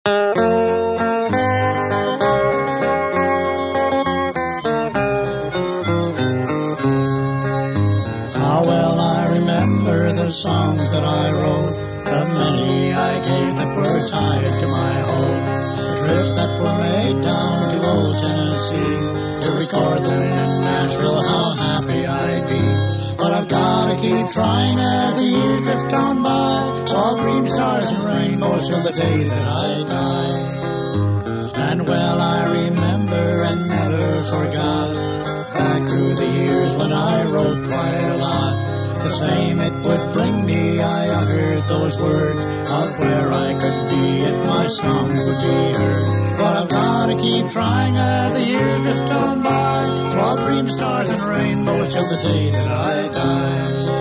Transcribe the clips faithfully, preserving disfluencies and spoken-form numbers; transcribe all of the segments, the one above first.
How well I remember the songs that I wrote, the many I gave that were tied to my home, the trips that were made down to old Tennessee, to record them in Nashville, how happy I'd be. But I've gotta keep trying as the years drift on by, all green stars and rainbows till the day that I die. And well I remember and never forgot, back through the years when I wrote quite a lot, the fame it would bring me, I uttered those words of where I could be if my songs would be heard. But I've gotta keep trying as the years drift on by, all green stars and rainbows till the day that I die.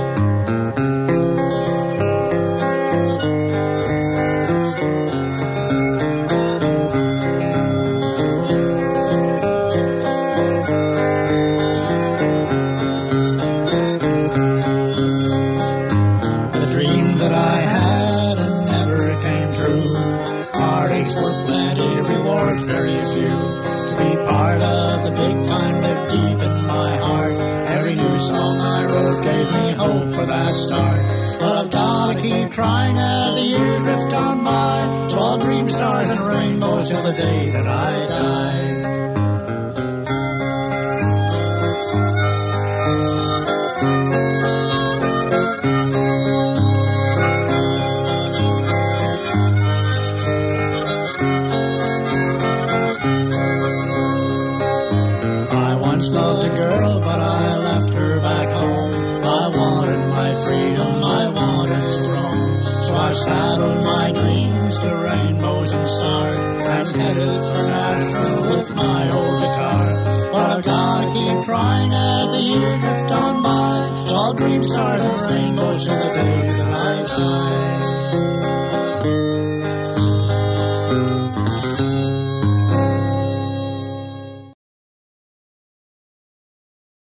Trying as the years drift on by, tall dream stars and rainbows till the day that I die. I once loved a girl, but I left her back home. I wanted my freedom, I wanted to roam. I saddled my dreams to rainbows and stars and headed for Nashville with my old guitar. But I've gotta keep trying as the years drift on by, tall green stars and rainbows.